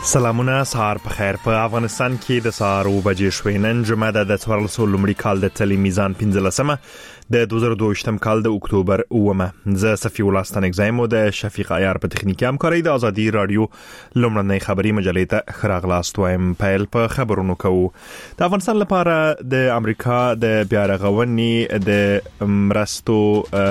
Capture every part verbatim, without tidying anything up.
سلامونه، سهار په خیر. په افغانستان کې د سهار او بجې شوې. نن جمعه ده، د څوارلس لومړي کال د تلې میزان پنځلسمه د دوه زره دوه ویشتم کال د اکتوبر اومه. زه صفی الله ستنګزایم او د شفیق عیار په تخنیکي همکارۍ د ازادي رادیو لومړنۍ خبري مجلې ته خراغلاست وایم. پیل په خبرونو کوو. د افغانستان لپاره د امریکا د بیارغونې د مرستو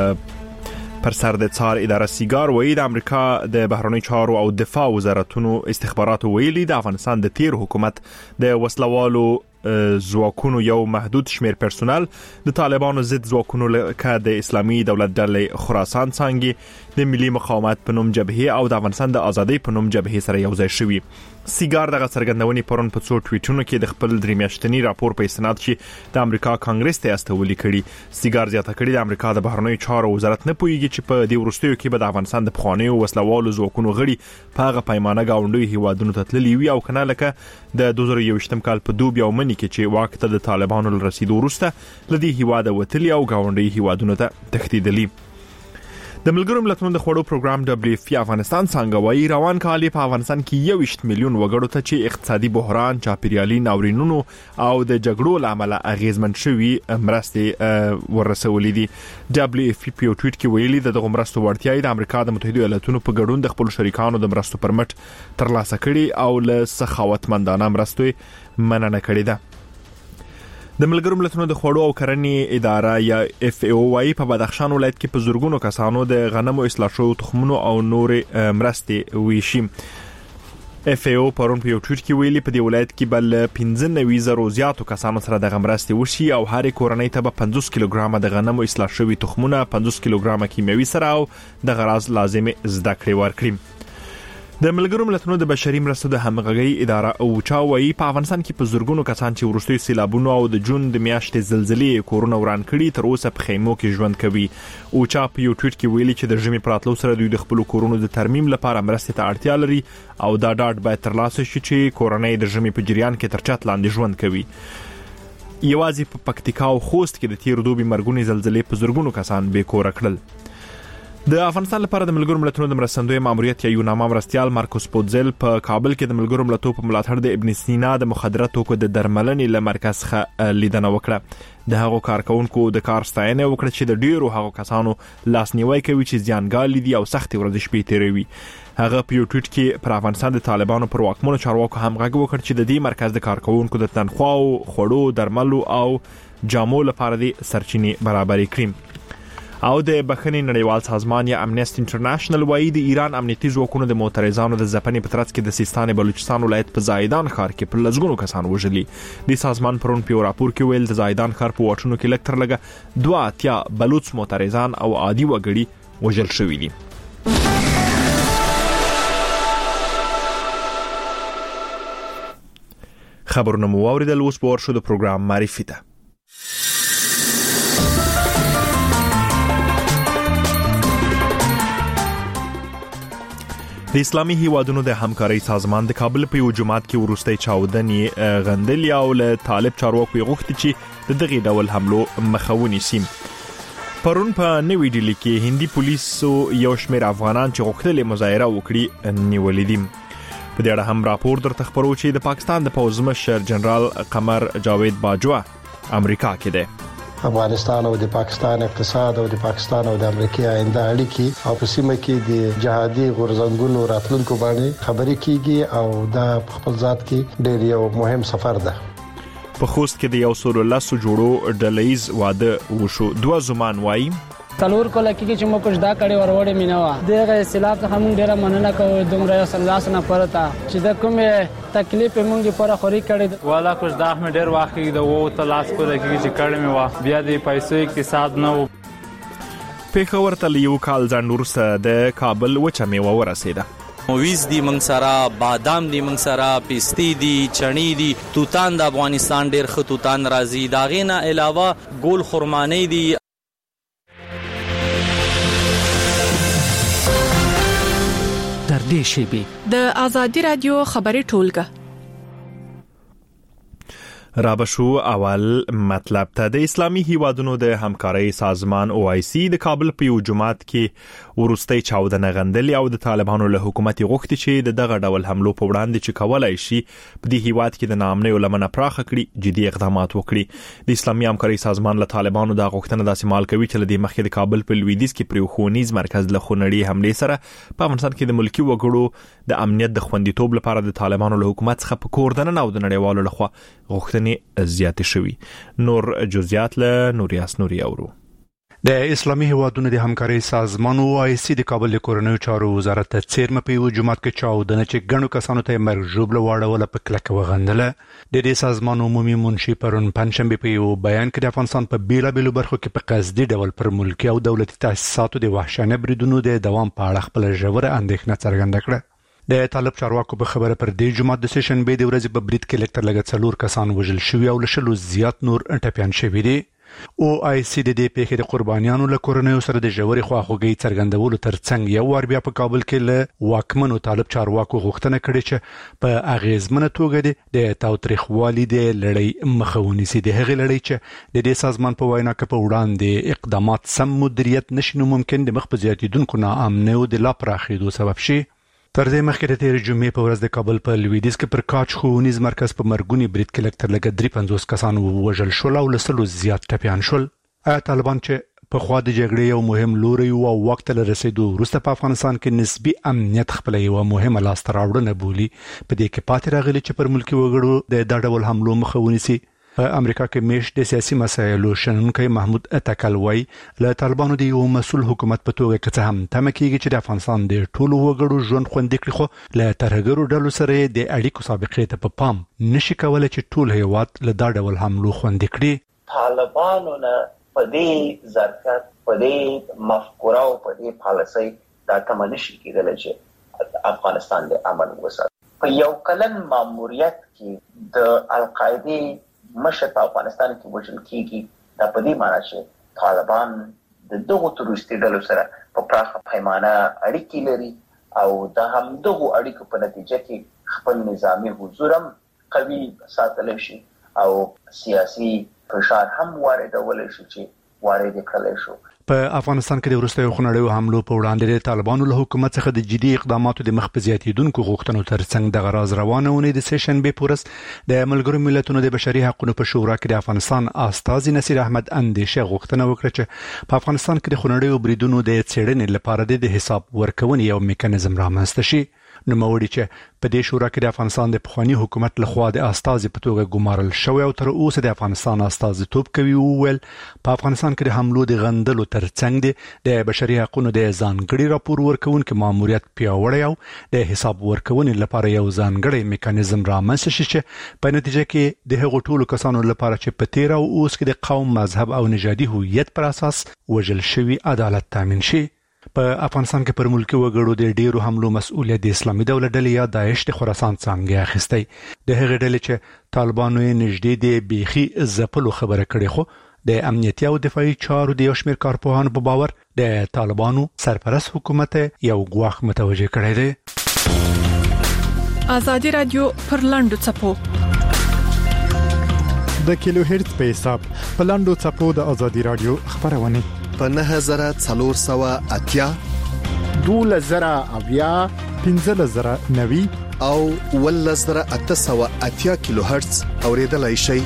پر سر د څار اداره سیګار وایي د امریکا د بهرنی چارو او دفاع وزارتونو استخباراتو ویلي د افغانستان د تیر حکومت د وسلوالو زواکونو یو محدود شمیر پرسونل د طالبانو ضد زواکونو لکه د اسلامي دولت ډلې خراسان څنګه د ملي مقاومت په نوم جبهه او د افغانستان د ازادۍ په نوم جبهه سره یو ځای شوي. سیګار دغه څرګندونې پرون په څو ټویټونو کې د خپل درې میاشتني راپور په استناد چې د امریکا کانګرس ته استولي کړي. سیګار زیاته کړي د امریکا د بهرنی چارو وزارت نه پوهیږي چې په دې وروستیو کې به د افغانستان د پخوانیو وسلوالو زواکونو غړي په هغه پیمانه گاونډي هیوادونو ته تللي وي او کنه لکه د دوه زره یو ویشتم کال په دوب یو منی کې چې واک ته د طالبانو لرسیدو وروسته لدی هیواده وتلی او گاونډي هیوادونو ته تښتیدلي. د ملګرو ملتونو د خوړو پروګرام دبليو اف پی افغانستان څنګه وایي روان کال په افغانستان کې یو ویشت میلیون وګړو ته چې اقتصادي بحران، چاپیریالي ناورینونو او د جګړو لامل اغیزمن شوي مرستې ورسولې دي. دبليو اف پی په ټویټ کې ویلي د دغه مرستو وړتیا د امریکا د متحده ایالاتونو په ګډون د خپل شریکانو د مرستو پرمټ ترلاسه کړي او له سخاوتمندانه مرستو مننه کړې ده. د ملګرو ملتونو د خوړو او کرنې اداره یا اف ای او وايي په بدخشان ولایت کې په زورګونو کسانو د غنمو اصلاح شوو تخمونو او نور مرستې ویشي. اف ای او پرون په یو ټویټ کې ویلي په دې ولایت کې بل پنځه نوي زره زیاتو کسانو سره د مرستې وشي او هر کورنۍ ته به پنځوس کیلوګرام د غنمو اصلاح شوي تخمونه، پنځوس کیلوګرام کیمیاوي سره او د غراض لازمي زده کړې ورکړي. د ملګرو ملتونو د بشري مرستو د همغږي اداره او چاوي په افغانستان کې په زورګونو کسان چې ورستي سیلابونو او د جون د میاشتې زلزلې کورونه وران کړي تر اوسه په خیمو کې ژوند کوي. او چا په یو ټویټ کې ویلي چې د ژمي پراتلو سره دوی د خپل کورونو د ترمیم لپاره مرستې ته اړتیا لري او دا ډاډ باید ترلاسه شي چې کورنۍ د ژمي په جریان کې تر چت لاندې ژوند کوي. یوازې په پکتیکا او خوست کې د تیر دوبي مرګونی زلزلې په زورګونو کسان بې کور کړل. د افغانستان لپاره د ملګرو ملتونو د مرستندوی ماموریت یا یوناما مرستيال مارکوس پوتزل په کابل کې د ملګرو ملتونو په ملاتړ د ابن سینا د مخدره توکو د درملنې له مرکز څخه لیدنه وکړه. د هغو کارکونکو د کار ستاینه وکړه چې د ډیرو هغو کسانو لاسنیوي کوي چې زیانګال دي او سخت ورځ شپې تیروي. هغه په یو ټویټ کې پر افغانستان د طالبانو پر واکمنو چارواکو هم غږ وکړ چې د دې مرکز د کارکونکو د تنخواو، خوړو، درملو او جامو لپاره د سرچینې برابرې کړي. او د بخښنې نړیوال سازمان یا امنیست انټرنیشنل وايي د ایران امنیتي ځواکونو د معترضانو د ځپنې په ترڅ کې د سیستان بلوچستان ولایت په زایدان ښار کې پر لږونو کسان وژلي. د سازمان پرون په راپور کې ویل د زایدان ښار په واټونو کې لکتر لګه دوه اتیا بلوچ معترضان او عادي وګړي وژل شوي دي. خبرونه مو واوریدل. اوس به ورشو د پروګرام معرفي ته. د اسلامي هیوادونو د همکارۍ سازمان د کابل په یو جماعت کې ورستۍ چاودنې غندلې او له طالب چارواکو غوښتي چې د دغه ډول حملو مخه ونیسي. پرون په نوې ډیلی کې هندي پولیسو یو شمېر افغانان چې غوښتل مظاهره وکړي نیولې دي. په دې اړه هم راپور درته خبرو چې د پاکستان د پوځ مشر جنرال قمر جاوید باجوا امریکا کې دی. افغانستان او د پاکستان اقتصاد او د پاکستان او د امریکا آینده اړیکې او په سیمه کې د جهادي غورځنګونو راتلونکو باندې خبرې کیږي او دا په خپل ذات کې ډېر یو مهم سفر ده. په خوست کې د یو سل لسو جوړو ډلهیز واده وشو. دوه زمان وایي څلور کله کې چې مو کوم دا کړي وروړې مینوا دغه سیلاب ته هم ډیره مننه کوم دومره صلی الله علیه وسلم پرتا چې د کومه تکلیف موږ پر خوري کړي والا کوم دا هم ډیر واخی د وو تلاش کو د کې چې کړم وا بیا د پیسو اقتصاد نه و. پیښور ته یو کال ځان ورسره د کابل وچه میوه ورسېده. مویز دی منگ سرا، بادام دی منگ سرا، پیستی دی، چنی دی، توتان د افغانستان ډیر ښه توتان راځي. داغینا علاوه ګول خرمانی دی. در دې شیبې د ازادي رادیو خبري ټولګه رابشو. اول مطلب ته د اسلامي هیوادونو د همکارۍ سازمان او آی سی د کابل په یو جماعت کې ورستۍ چاودنه غندلې او د طالبانو له حکومت غوښتي چې د دغه ډول حملو په وړاندې چې کولای شي په دې هیواد کې د ناامنۍ لمنه پراخه کړي جدي اقدامات وکړي. د اسلامي همکارۍ سازمان له طالبانو دا غوښتنه داسې مال کوي چې لدې مخکې د کابل په لویدیځ کې پر ښوونیز مرکز له خونړۍ حملې سره په افغانستان کې د ملکی وګړو د امنیت د خوندیتوب لپاره د طالبانو له حکومت څخه په کور دننه او د نړیوالو لخوا غوښتنې زیاتې شوي. نور جزئیات له نوریاس نوري اورو. د اسلامي هیوادونو د همکارۍ سازمان او آی سی د کابل د کورنیو چارو وزارت ته څیرمه په یو جماعت کې چاودنه چې ګڼو کسانو ته مرګ ژوبله واړوله په کلکه وغندله. د دې سازمان عمومي منشي پرون پنځشنبه په یو بیان کې د افغانستان په بیلابېلو برخو کې په قصدي ډول پر ملکي او دولتي تاسیساتو د وحشیانه بریدونو د دوام په اړه خپل ژوره اندېښنه څرګنده کړه. د طالب چارواکو په خبره پر دې جماعت د سشنبه د ورځې په برید کې لکتر لګ څلور کسان وژل شوي او لشلو زیات نور ټپيان شوي دي. او آی سی د دې پیښې د قربانیانو له کورنیو سره د ژورې خواخوږۍ څرګندولو ترڅنګ یو وار بیا په کابل کې له واکمنو طالب چارواکو غوښتنه کړې چې په اغیزمنه توګه د تاوتریخوالي د لړۍ مخه ونیسي. د هغې لړۍ چې د دې سازمان په وینا کې په وړاندې اقدامات سم مدیریت نشي نو ممکن د مخ په زیاتېدونکو ناامنۍ او د لا پراخېدو سبب شي. تر دې مخکې د تېرې جمعې په ورځ د کابل په لویدیځ کې پر کاچ ښوونیز مرکز په مرګوني برید کې لکتر لګ درې پنځوس کسان ووژل شول او لسلو زیات ټپیان شول. آیا طالبان چې په خوا د جګړې یو مهم لوري او وخت له رسیدو وروسته په افغانستان کې نسبی امنیت خپل یو مهمه لاسته راوړنه بولي په دې کې پاتې راغلي چې پر ملکی وګړو د دا ډول حملو مخه ونیسي؟ په امریکا کې میش د سیاسي مسایلو شنونکی محمود اتکل وای له طالبانو د یو مسول حکومت په توګه کې څه هم تمه کیږي چې د افغانستان د ټولو وګړو ژوند خوندي کړي، خو له ترهګرو ډلو سره د اړیکو سابقې ته په پام نشي کولای چې ټول هیواد له دا ډول حملو خوندي کړي. طالبانو نه په دې ظرفیت په دې مفکوره او په دې پالیسۍ دا تمه نشي کېدلی چې افغانستان د امن وساتي. په یو کلن ماموریت کې د القاعده مشر په افغانستان کې وژل کېږي، دا په دې معنی چې طالبان د دغو تروریستي ډلو سره په پراخه پیمانه اړیکې لري او د همدغو اړیکو په نتیجه کې خپل نظامي حضور هم قوي ساتلی شي او سیاسي فشار هم واردولی شي چې وارد کړلی شو. په افغانستان کې د وروستیو خونړیو حملو په وړاندې د طالبانو له حکومت څخه د جدي اقداماتو د مخ په زیاتېدونکو غوښتنو ترڅنګ د غراز روانه ونې د سشنبې په ورځ د ملګرو ملتونو د بشري حقوقو په شورا کې د افغانستان استازي نصیر احمد اندیشه غوښتنه وکړه چې په افغانستان کې د خونړیو بریدونو د څېړنې لپاره د حساب ورکونې یو میکانیزم رامنځته شي. نوموړي چې په دې شورا کې د افغانستان د پخوانی حکومت لخوا د استازي په توګه ګمارل شوی او تر اوسه د افغانستان استازیتوب کوي وویل په افغانستان کې د حملو د غندلو ترڅنګ د بشري حقوقو د ځانګړي راپور ورکونکو ماموریت پیاوړی او د حساب ورکونې لپاره یو ځانګړی میکانیزم رامنځته شي چې په نتیجه کې د هغو ټولو کسانو لپاره چې په تیر او اوس کې د قوم، مذهب او نژادي هویت پر اساس وژل شوي عدالت تامین شي. په افغانستان کې پر ملکی وګړو د ډیرو حملو مسؤلیت د اسلامي دولت ډلې یا داعش د خراسان څنګه اخیستی. د هغې ډلې چې طالبانو یې نږدې د بیخي ځپلو خبره کړې، خو د امنیتي او دفاعي چارو د یو شمېر کارپوهانو په باور د طالبانو سرپرست حکومت یو ګواښ متوجه کړی دی. ازادي رادیو پر لاندو چپو د کیلو هرتز په حساب په لاندو چپو د ازادي رادیو خبرونه په نه هزار څلور سوه اتیا دوله زره اویا پنځه زره نوي او ول زره اته سوه اتیا کیلو هرتز اوریدلای شي.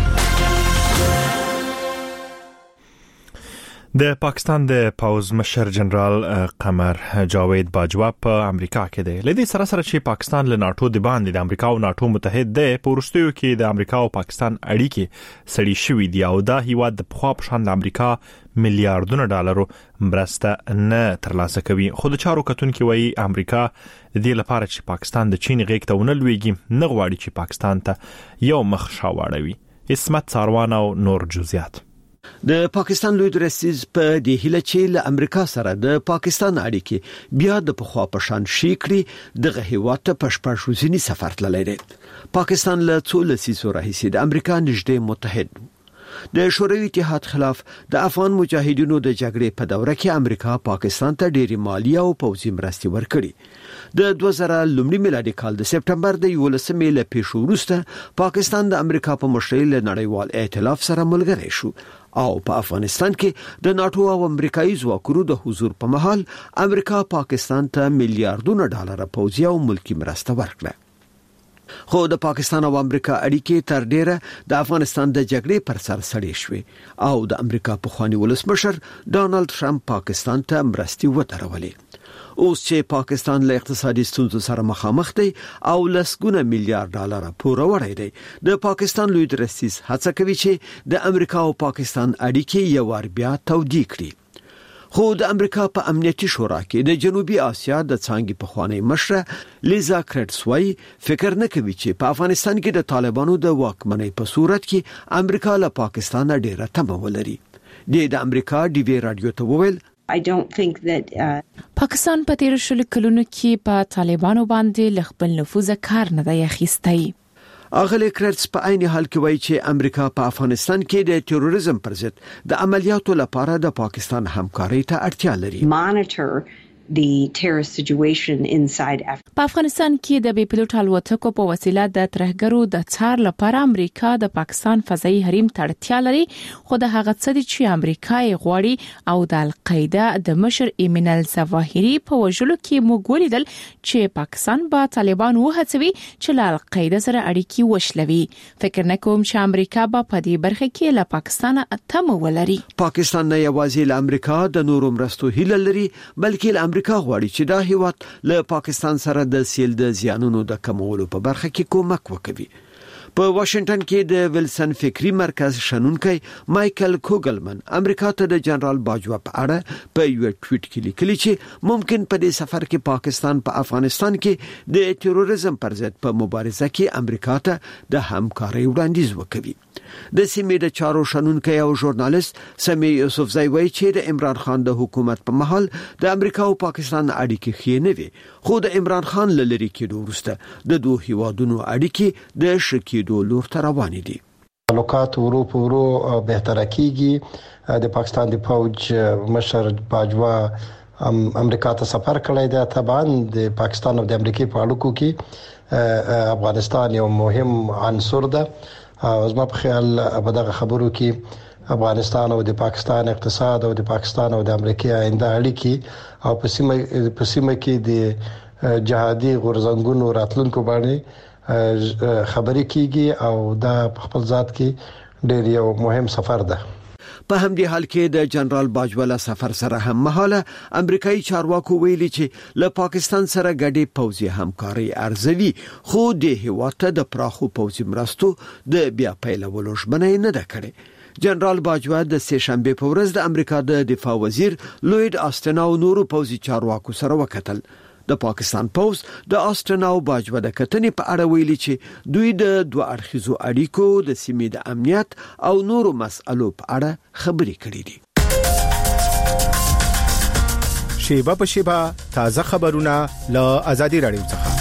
د پاکستان د پوز مشر جنرال قمر جاوید باجوا په امریکا کې دی. لدې سره سره چې پاکستان له ناتو د باندې د امریکا او ناتو متحد دی، په وروستیو کې د امریکا او پاکستان اړیکې سړې شوې دي او دا هیواد د پخوا په شان د امریکا میلیارډونه ډالرو مرسته نه ترلاسه کوي. خو د چارو کتونکو وایي امریکا د دې لپاره چې پاکستان د چین غېږ ته ونه لویږي نه غواړي چې پاکستان ته یو مخ شاوړوي. اسمت ساروان او نور جزئیات. د پاکستان لوی درسیز په دې هیله چې له امریکا سره د پاکستان اړیکې بیا د پخوا په شان شي کړي دغه هیواد ته پښپړ شوزنی سفر تللی دی. پاکستان له څو لسیزو راهیسې د امریکا نږدې متحد د شوروي اتحاد خلاف د افغان مجاهدینو د جګړې په دوره کې امریکا پاکستان ته ډېری مالی او پوځي مرستې ورکړي. د دوه زره لومړي میلادي کال د سپټمبر د یولسمې له پیښو وروسته پاکستان د امریکا په مشرۍ له نړیوال ائتلاف سره ملګری شو او په افغانستان کې د ناتو او امریکایي ځواکونو د حضور په مهال امریکا پاکستان ته میلیارډونه ډالر پوځي او ملکی مرسته ورکړه. خو د پاکستان او امریکا اړیکې تر ډیره د افغانستان د جګړې پر سر سړې شوې او د امریکا پخوانی ولسمشر ډانلډ ټرمپ پاکستان ته مرستې ودرولې. اوس چې پاکستان له اقتصادي ستونزو سره مخامخ دی او لسګونه میلیارډ ډالر پور وړي دی، د پاکستان لوی درستیز هڅه کوي چې د امریکا او پاکستان اړیکې یو ور بیا تودې کړي. خو د امریکا په امنیتي شورا کې د جنوبي اسیا د څانګې پخوانی مشره لیزا کرټس وايي فکر نه کوي چې په افغانستان کې د طالبانو د واکمنۍ په صورت کې امریکا له پاکستان ډیره تمه ولري. د امریکا ډي وی رادیو ته وویل I don't think that uh... پاکستان په تیر شلو کلونو کې په طالبانو باندې ل خپل نفوذ کار نه دی اخیستی. اغلی کرټس په عین حال کې وایي چې امریکا په افغانستان کې د تروریزم پر ضد د عملیاتو لپاره د پاکستان همکارۍ ته اړتیا لري. monitor the terrorist situation inside Afghanistan. په افغانستان کې د بي پيلوټ الوتکو په وسیله د ترهګرو د څار لپاره امریکا د پاکستان فضایي حریم ته اړتیا لري، خو د هغه څه دي چې امریکا یې غواړي او د القاعده د مشر ایمن الظواهري په وژلو کې موږ ولیدل چې پاکستان به طالبان وهڅوي چې له القاعده سره اړیکې وشلوي. فکر نه کوم چې امریکا به په دې برخه کې له پاکستان تمه ولري. پاکستان نه یوازې له امریکا د نورو مرستو هیله لري، بلکې له امریکا غواړي چې دا هیواد له پاکستان سره د سیل د زیانونو د کمولو په برخه کې کومک وکړي. په واشنگټن کې د ویلسن فکری مرکز شنونکي مايكل کوګلمن امریکا ته د جنرال باجوا په اړه په یو ټویټ کې لیکلي چې ممکن په دې سفر کې پاکستان په افغانستان کې د تروریزم پر ضد په مبارزه کې امریکا ته د همکارۍ وړاندیز وکړي. د سیمې د چارو شنونکي او ژورنالیست سمی یوسفزئی وایي چې د عمران خان د حکومت په محل د امریکا او پاکستان اړیکې ښې نه وي، خو د عمران خان له لرې کېدو وروسته د دوه هیوادونو اړیکې د ښه کېدو لور ته روانې دي. تعلقات ورو په ورو بهتره کیږي. د پاکستان د فوج مشر باجوا امریکا ته سفر کړی دی. طبعا د پاکستان او د امریکای په اړیکو کې افغانستان یو مهم عنصر ده. زما په خیال په دغه خبرو کې افغانستان او د پاکستان اقتصاد او د پاکستان او د امریکا آینده اړیکې او په سیمه په سیمه کې د جهادي غورځنګونو راتلونکو باندې خبرې کیږي او دا په خپل ذات کې ډېر یو مهم سفر ده. په همدې حال کې د جنرال باجوا سفر سره هم مهاله امریکایي چارواکو ویلي چې له پاکستان سره ګډي پوځي همکاري ارزوي، خو د هیواد ته د پراخو پوځي مرستو د بیا پیلولو ژمنه نه ده کړې. جنرال باجوا د سه شنبه په ورځ د امریکا د دفاع وزیر لوید آستن او نورو پوځي چارواکو سره وکتل. د پاکستان پوز د آستن او باجوا د کتنې په اړه ویلي چې دوی د دوه اړخیزو اړیکو د سیمې د امنیت او نورو مسئلو په اړه خبرې کړې دي. شیبه په شیبه تازه خبرونه له آزادي رادیو څخه.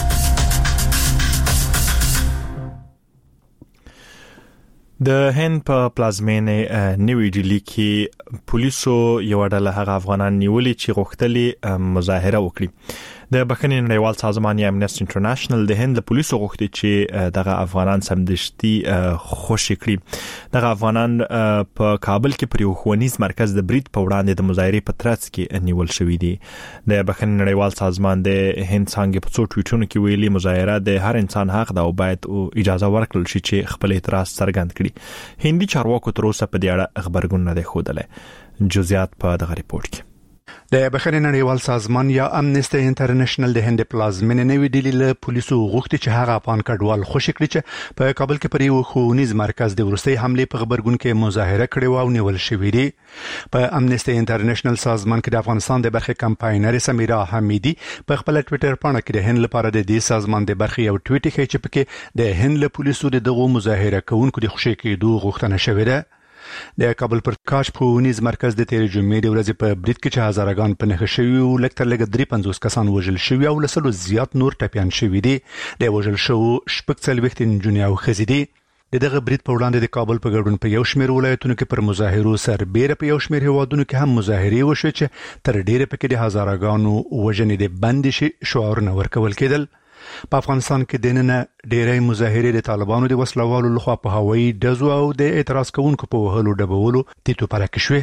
د هند په پلازمینه نیوی ډیلی کې پولیسو یو ډله هغه افغانان نیولې چې غوښتلې مظاهره وکړي. د بخښنې نړیوال سازمان یا امنیست انټرنیشنل د هند له پولیسو غوښتي چې دغه افغانان سمدشتي خوشي کړي. دغه افغانان په کابل کې پر یو ښوونیز مرکز د برید په وړاندې د مظاهرې په ترڅ کې نیول شوې دي. د بخښنې نړیوال سازمان د هند څنګه په څو ټویټونو کې ویلي مظاهره د هر انسان حق ده او باید اجازه ورکړل شي چې خپل اعتراض څرګند کړي. هندي چارواکو تر اوسه په دې اړه خبرګون نه دی ښودلی. جزئیات په دغه ریپورت کې. د بخښنې نړیوال سازمان یا امنیسټي انټرنیشنل د هند پلازمینه نیوی ډیلی له پولیسو غوښتي چې هغه افغان کډوال خوشی کړي چې په کابل کې پر یو ښوونیز مرکز د ورستۍ حمله په خبرګون کې مظاهره کړې و او نیول شوې دي. په امنیسټي انټرنیشنل سازمان کې د افغانستان د برخې کمپاینر سمیرا حمیدی په خپل ټوئیټر باندې کې د هند لپاره د دې سازمان د برخې یو ټویټ کې چې پکې د هند له پولیسو دغه مظاهره کوونکو د خوشی کېدو غوښتنه شوې ده. د کابل پر کاش ښوونیز مرکز د تیر جمعې د ورځې په برید کې چې هزارګان په نخښه شوي او لکتر لګ درې پنځوس کسان وژل شوي او لسلو زیات نور ټپيان شوي دي. د وژل شو شپږ څلوېښت نجونې او ښځې دي. د دغه برید په وړاندې د کابل په ګډون په یو شمېر ولایتونو کې پر مظاهرو سربېره په یو شمېر هیوادونو کې هم مظاهرې وشوې چې تر ډېره پکې د هزارهګانو وژنې د بندي شي شعارونه ورکول کېدل. په افغانستان کې د نن ډېرې مظاهرې د طالبانو د وسلوالو لخوا په هوایي ډزو او د اعتراض کوونکو په وهلو ډبولو تیتو پرکې شوې.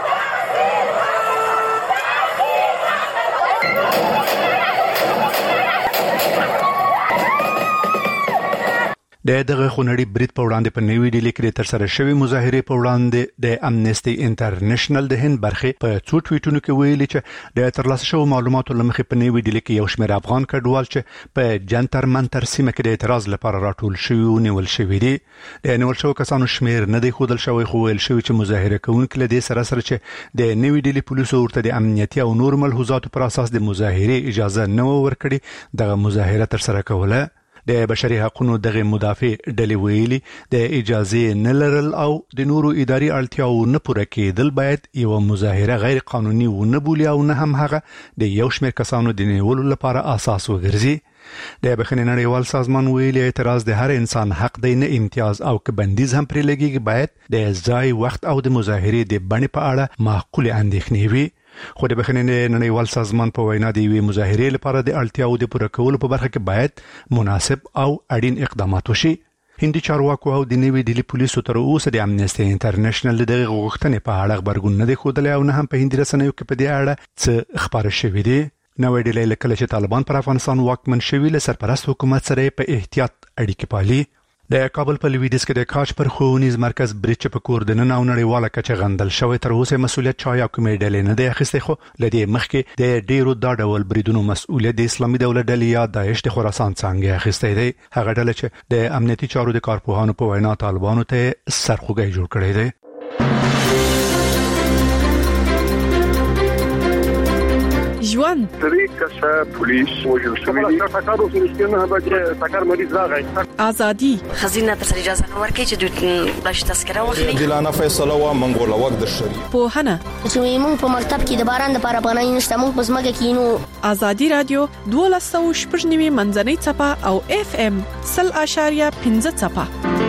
د دغه خونړي برید په وړاندې په نوې ډیلي کې تر سره شوی مظاهرې په وړاندې د امنيستي انټرنیشنل د هند برخه په څو ټویټونو کې ویلي چې د ترلاسه شوی معلوماتو لمخې په نوې ډیلي کې یو شمېر افغان کډوال چې په جنتر منتر سیمه کې د اعتراض لپاره راټول شوی او نیول شوی دي. د نیول شوی کسانو شمېر نه دی خودل شوی خو ویل شوی چې مظاهره کوونکي له دې سره سره چې د نوې ډیلي پولیسو ورته د امنیتي او نور ملحوظاتو پر اساس د مظاهرې اجازه نه ورکړي دغه مظاهره تر سره کوله. د بشري حقوقو دغه مدافع ډلې ویلي د اجازه نه لرل او د نورو اداري اړتیاو نه پوره کېدل باید یو مظاهره غیر قانوني ونه بولي او نه هم هغه د یو شمېر کسانو د نیولو لپاره اساس وګرځي. د بخښنې نړیوال سازمان ویلي اعتراض د هر انسان حق دی نه امتیاز او که بندیز هم پرې لګیږي باید د ځای وخت او د مظاهرې د بڼې په اړه معقول اندېښنې وي. خو د بخښنې نړیوال سازمان په وینا د یوې مظاهرې لپاره د اړتیاو د پوره کولو په برخه کې باید مناسب او اړین اقدامات وشي. هندي چارواکو او د نوې ډیلي پولیسو تر اوسه د امنيستي انټرنیشنل دغه غوښتنې په اړه خبرګون نه دی ښودلی او نه هم په هندي رسنیو کې په دې اړه څه خبره شوې دي. نوې ډیلي له کله چې طالبان پر افغانستان واکمن شوي له سرپرست حکومت سره په احتیاط اړیکې پالي. د کابل په لویدیځ کې د کاچ پر ښوونیز مرکز برج په کور د نن او نړیواله کچه غندل شوی تر اوسه مسولیت چا یا کومې ډلې نه دی اخیستی خو لدې مخکې د ډیرو دا ډول بریدونو مسؤلیت د اسلامي دولت ډلې یا داعش د خراسان څنګه اخیستی دی. هغه ډله چې د امنیتي چارو د کارپوهانو په وینا طالبانو ته سرخوږی جوړ کړی دی. ژوند طریق کسا پولیس وجل شوی دی تاکارو سرشتنه هغه تاکار مریض راغی ازادي خزینه تر اجازه ورکړي چې د بلش تذکره واخلي دلانه فیصله وا منګول وخت د شری په هنه چې موږ په مکتب کې د باران د لپاره بنای نشته موږ په زمګه کې نو ازادي رادیو دوه سوه شپږ نیمه منځنۍ چپه او اف ام صفر اشاریه پنځه چپه.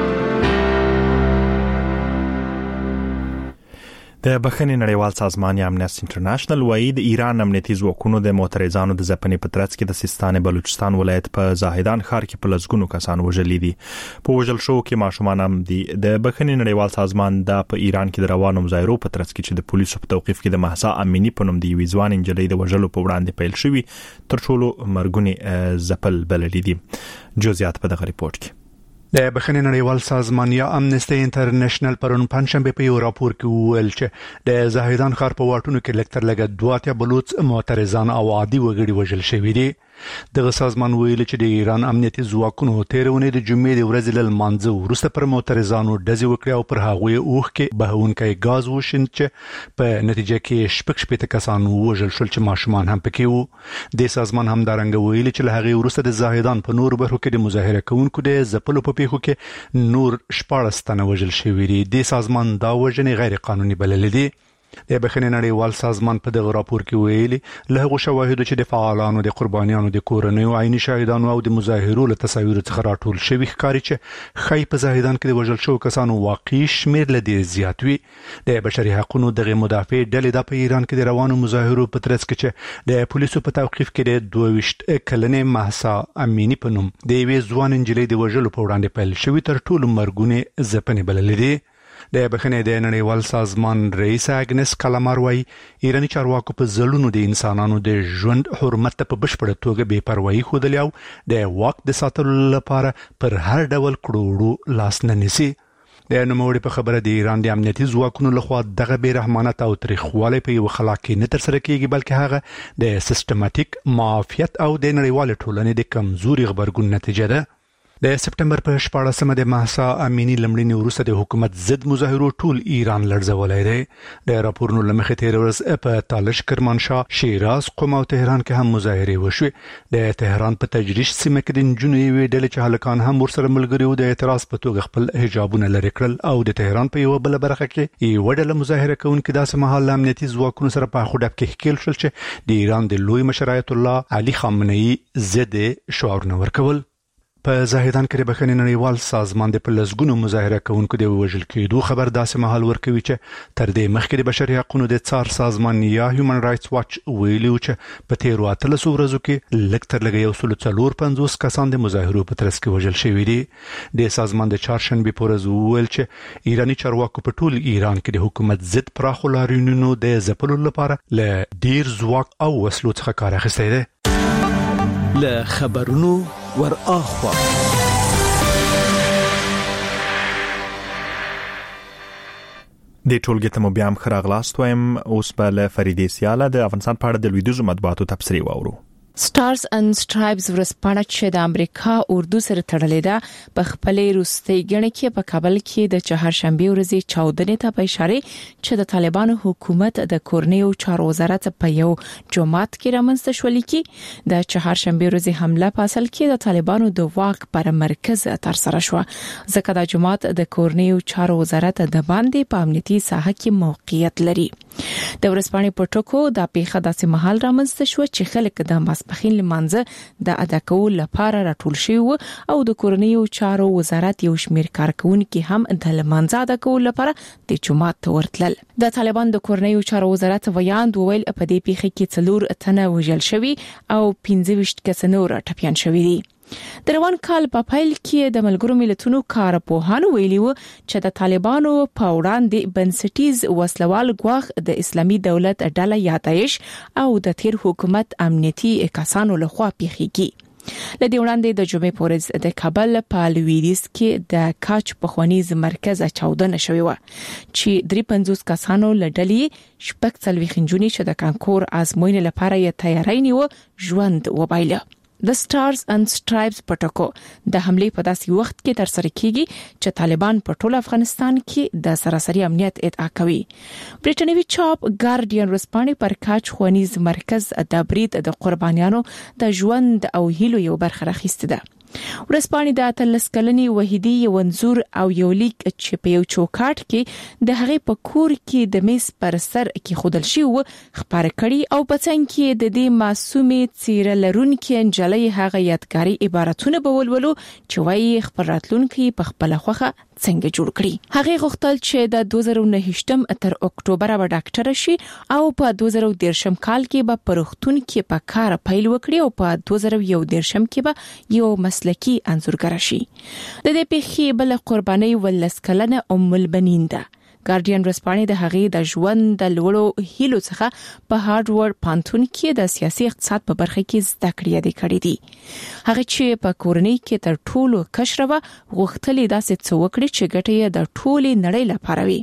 د بخښنې نړیوال سازمان یا امنیستي انټرنیشنل وايي د ایران امنیتي ځواکونو د معترضانو د ځپنې په ترڅ کې د سیستان بلوچستان ولایت په زاهدان ښار کې په لسګونو کسان وژلي دي. په وژل شو کې ماشومان هم دي. د بخښنې نړیوال سازمان دا په ایران کې د روانو مظاهرو په ترڅ کې چې د پولیسو په توقیف کې د مهسا امینی په نوم دی وی ځوان انجلۍ د وژلو په وړاندې پیل شوی تر ټولو مرګونی ځپل بللي دي. جزئیات په دغه ریپورت کې. د بخښنې نړیوال سازمان یا امنيستي انټرنیشنل پرون پنځشنبه په یو راپور کې ویل چې د زاهدان ښار په واټونو کې لکتر لګ دوه اتیا بلوچ معترضان او عادي وګړي وژل شوي دي. دغه سازمان ویل چې د ایران امنیتي ځواکونو تیرونه د جمعې د ورځې له منځه ورسته پر معترضانو ډزې وکړې او پر هغوی اوخ کې بهونکي غاز وشین چې په نتیجه کې شپږ شپږ کسان وژل شول چې ماشومان هم پکې وو. د سازمان هم دارنګ ویل چې له هغه ورسته د زاهدان په نور برخو کې د مظاهره کوونکو د زپلو په پیښو کې نور شپږ تنه وژل شوي دي. د سازمان دا وژنې غیر قانوني بللې دي. د بخښنې نړیوال سازمان په دغه راپور کې ویلي له هغو شواهدو چې د فعالانو د قربانیانو د کورنیو عیني شاهدانو او د مظاهرو له تصاویر څخه راټول شوی ښکاري چې خی په زاهدان کې د وژل شوو کسانو واقعي شمېر له دې زیات وي. د بشري حقوقو دغه مدافع ډلې د په ایران کې د روانو مظاهرو په ترڅ کې چې د پولیسو په توقیف کې د دوه ویشت کلنې مهسا امینی په نوم د یوې ځوان انجلۍ د وژلو په وړاندې پیل شوی تر ټولو مرګونی ځپنې بللې دي. د بخښنې د نړیوال سازمان رئیس اګنس کلمار وايي ایرانی چارواکو په ځلونو د انسانانو د ژوند حرمت ته په بشپړه توګه بې پروايي ښودلې او د واک د ساتلو لپاره پر هر ډول کړوړو لاس نه نیسي. د نوموړي په خبره د ایران د امنیتي ځواکونو لخوا دغه بې رحمانه او تاریخواله په یو خلا کې نه تر سره کیږي بلکې هغه د سیستماتیک معافیت او د نړیوال ټولنې د کمزوري خبرګون نتیجه ده. د سپټمبر په شپاړسمه د مهسا امینی لمړنی وروسته د حکومت ضد مظاهرو ټول ایران لړزولای دی. د راپورونو لمخې تیر ورځ په تالش کرمانشاه شیراز قم او تهران کې هم مظاهرې وشوې. د تهران په تجریش سیمه کې د نجونو یوې ډلې چې هلکان هم ورسره ملګري وو د اعتراض په توګه خپل حجابونه لرې کړل او د تهران په یو بل برخه کې یو ډله مظاهره کوونکي داسې مهال امنیتي ځواکونو سره په خوډب کې ښکیل شول چې د ایران د لوی مشر آیت الله علي خامنه‌ای ضد شعارونه ورکول. په زاهدان کې د بخښنې نړیوال سازمان د پلسګونو مظاهره کوونکو د وژل کېدو خبر داسې مهال ورکوي چې تر دې مخکې د بشري حقوقو د څار سازمان یا هیومن رائټس واچ ویلي چې په تیرو اتلسو ورځو کې لږ تر لږه یو سل څلور پنځوس کسان د مظاهرو په ترڅ کې وژل شوي دي. د سازمان د چهارشنبې په ورځ وویل چې ایراني چارواکو په ټول ایران کې د حکومت ضد پراخو لاریونونو د ځپلو لپاره له ډیر ځواک او وسلو څخه کار اخیستی دی. له خبرونو ور اخوا د ټولګي ته مو بیا هم ښه راغلاست وایم. اوس به له فریدې سیاله د افغانستان په اړه د لویدیځو مطبوعاتو تبصرې واورو. سټارز اند سټرایپز ورسپانه چې د امریکا اردو سره تړلې ده په خپلې روستۍ غړي کې په کابل کې د چهارشنبه ورځې چاودنې ته په اشاره چې د طالبانو حکومت د کورنیو چارو وزارت په یو جماعت کې رامنځته شولې کې د چهارشنبه ورځې حمله په اصل کې د طالبانو د واک پر مرکز تر سره شو ځکه د جماعت د کورنیو چارو وزارت د باندې په امنیتي ساحه کې موقعیت لري. د ورسپانې په ټکو د پیښه داسې محل رامنځته شو چې خلک د ماسپخین لمانځه د ادا کولو لپاره راټول شوي او د کورنیو چارو وزارت یو شمېر کارکونکو هم د لمانځه ادا کولو لپاره د جماعت ته ورتلل. د طالبان د کورنیو چارو وزارت ویاند وویل په دې پیښه کې څلور تنه وژل شوي او پنځه ویشت کس نور ټپيان شوي دي. د روان کال په پایل کې د ملګرو ملتونو کارپوهانو ویلي و چې د طالبانو په وړاندې بنسټیز وسلوال ګواښ د اسلامي دولت ډله یا داعش او د تیر حکومت امنیتي کسانو لخوا پیښیږي. لدې وړاندې د جمعې پورز د کابل په لویدیځ کې د کاچ په خوانیز مرکز چاودنه شوې و چې درې پنځوس کسانو لډلې شپږ څلوي خنجونی چې د کانکور ازموینې لپاره یې تیاری نیو ژوند وبایله. د سټارز اند سټرایپز پټکو د حمله په داسې وخت کې تر سره کیږي چې طالبان په ټول افغانستان کې د سراسري امنیت ادعا کوي. برټانوي چاپ ګارډین رسپانې پر کاچ خوانیز مرکز د برید د قربانیانو د ژوند او هیلو یو برخه راخسته ده. ورسپانې د اتلس کلنې وحیدی یو انځور او یو لیک چې په یو چوکاټ کې د هغې په کور کې د میز پر سر کې خودل شي و خبره کړي او په څنګ کې د دې معصومې څیره لرونکې انجلۍ هغه یادګاري عبارتونه بولولو چې وايي خبر راتلونکي په خپل خوخه څنګه جوړ کړي. هغه غوښتل چې د دوه زره نهه تر اکتوبر به ډاکټر شي او په دوه زره دېرش کال کې به پرختون کې په کار پیل وکړي او په دوه زره یو دېرش کې به یو مسلکی انځورګر شي. د دې پیښې بل قرباني ولس کلنه ام البنین ده. ګارډین رسپانې د هغې د ژوند د لوړو هیلو څخه په هارډورډ پانتون کې د سیاسي اقتصاد په برخه کې زده کړې دي کړې دي. هغه چې په کورنۍ کې تر ټولو کشره و غوښتلې داسې څه وکړي چې ګټه یې د ټولې نړۍ لپاره وي.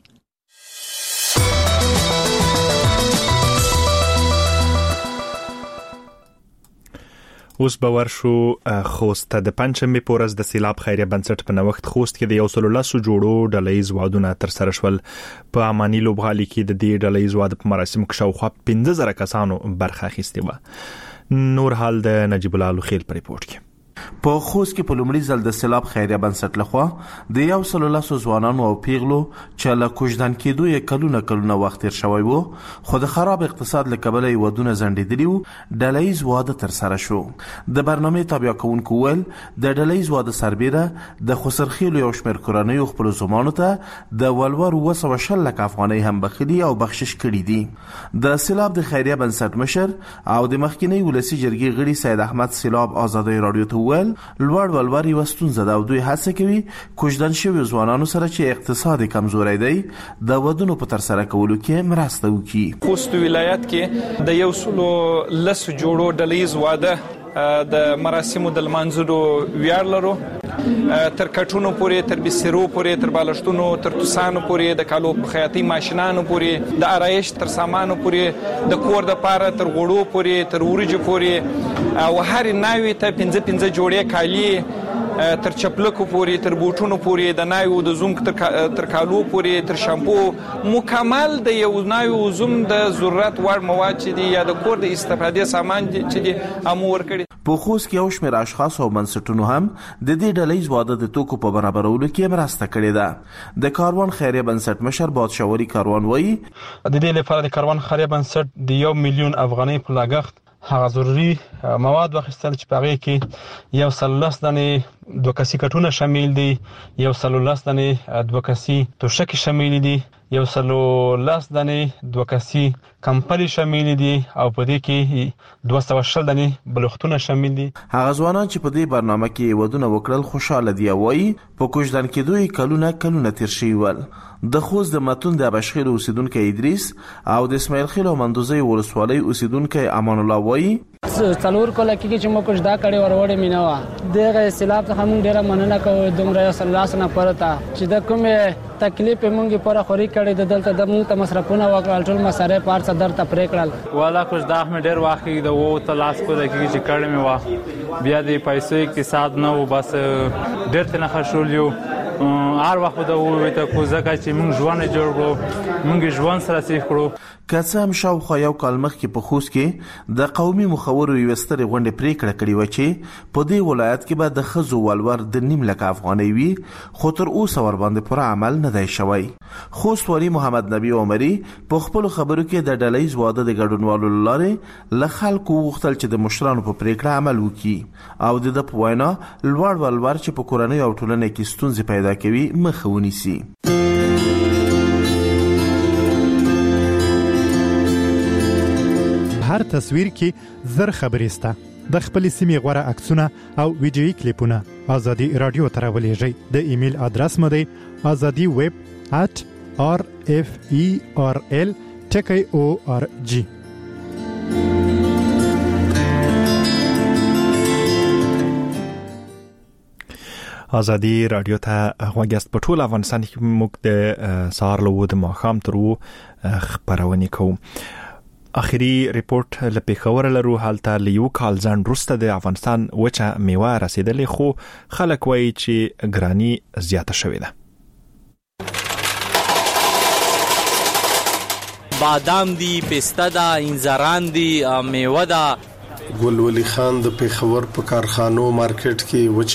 اوس به ورشو خوست د پنځمې پورز د سیلاب خیریه بنسټ په نوښت خوست کې د یو سل لسو جوړو ډلهیز وادونه تر سره شول. په اماني لوبغالي کې د دې ډلهیز واده په مراسمو کې شاوخوا پنځه زره کسانو برخه اخیستې و. نور حال د نجیب الله لوخیل په ریپورت کې. په خوست کې په لومړي ځل د سیلاب خیریه بنسټ لخوا د یو سل لسو ځوانانو او پیغلو چې له کوژدن کېدو یې کلونه کلونه وخت تیر شوی وو خو د خراب اقتصاد له کبله یې ودونه ځنډېدلي وو ډلهییز واده ترسره شو. د برنامې تابع کوونکو ویل د ډلهییز واده سربیره د خسرخیلو یو شمېر کورنیو خپلو زومانو ته د ولور اوه سوه شل لک افغانۍ هم بخښلي او بخشش کړي دي. د سیلاب د خیریه بنسټ مشر او د مخکینی ولسي جرګې غړي سید احمد سیلاب آزادۍ راډیو ته ویل لوړ ولور یو ستونزه ده او دوی هڅه کوي کوژدن شوي ځوانانو سره چې اقتصاد کمزوری دی د ودونو په ترسره کولو کې مرسته وکړي. خوست ولایت کې د یو سل لسو جوړو ډلهییز واده د مراسمو د لمانځلو ویاړ لرو. تر کټونو پورې، تر بسیرو پورې، تر بالښتونو، تر توسانو پورې، د کالو خیاطي ماشینانو پورې، د آرایش تر سامانو پورې، د کور د پاره تر غوړو پورې، تر ورجو پورې او هر ناوی ته پنځه پنځه جوړې کالی تر چپلکو پورې، تر بوټونو پورې، د نایو د زوم تر تر کالو پورې، تر شامپو مکمل د یو نایو زوم د ضرورت وړ مواد چې دي یا د کور د استفادې سامان چې دي امور کړي. په خوست کې یو شمېر اشخاص او بنسټونو هم د دې ډلهییز واده د توکو په برابرولو کې مرسته کړې ده. د کاروان خیریه بنسټ مشر بادشاوري کاروان وایي د دې لپاره د کاروان خیریه بنسټ د یو میلیون افغانۍ په لګښت هغه ضروري مواد واخیستل چې په هغه کې یو سلس دانې دوه کسي کټونه شامل دي، یو سلس دانې دوه کسي توشک شامل دي، یو سلس دانې دوه کسي کمپلي شامل دي او په دې کې دوه سوه شل دانې بلوختونه شامل دي. هغه ځوانان چې په دې برنامه کې ودونه وکړل خوشاله دي، وایي په کوژدن کې دوی کلونه کلونه تیر شوي ول. د خوست د متون د ابشخیل اوسیدونکو ادریس او د اسماعیل خیل او مندوزي ولسوالۍ اوسیدونکو امان الله وایي څلور کله کې چې موږ دا کړي وروړې مینوا دغه سیلاب څخه موږ ډیره مننه کوو دومره سلاس نه پرتا چې د کومه تکلیف موږ پر خوري کړي د دلته د موږ ته مصرفونه وکړل ټول مصارف پار صدر ته پرې کړل والا کوم دا مې ډیر واخی د وو تلاس کو د کې چې کړي مې وا بیا د پیسې اقتصاد نه و بس ډیر ته نه خښول یو هر وخت د وو ته کو زکه چې موږ ژوند جوړ کړو موږ ژوند سره سیخ کړو. که څه هم شاوخوا یو کال مخکې په خوست کې د قومي مخورو یوه سترې غونډې پریکړه کړې وه چې په دې ولایت کې به د ښځو ولور د نیم لک افغانۍ وي، خو تر اوسه ورباندې پوره عمل نه دی شوی. خوست والي محمد نبي عمري په خپلو خبرو کې د ډلهییز واده د ګډونوالو له لارې له خلکو وغوښتل چې د مشرانو په پریکړه عمل وکړي او د ده په وینا لوړ ولور چې په کورنۍ او ټولنه کې ستونزې پیدا کوي مخه ونیسي. هر تصویر کې زر خبرې سته. د خپل سیمې غوړه عکسونه او ویډیويي کلیپونه ازادي رادیو ته راولېږئ. د ایمیل ادرس مو دی azadi web at r f e r l t k o r g. ازادي رادیو ته غوږاست. په ټول افغانستان کې موږ د سهار له وو د ماښام تر وو خبرونه کوو. اخیری ریپورت له پیښور لرو. حالته لیو کال ځان روسته د افغانستان وچه میوه رسیدلې، خو خلک وایي چې ګرانی زیاته شوې ده. بادام دی، پسته ده، انځران دی، میوه ده. ګل ولی خان د پیښور په کارخانو مارکیټ کې وچ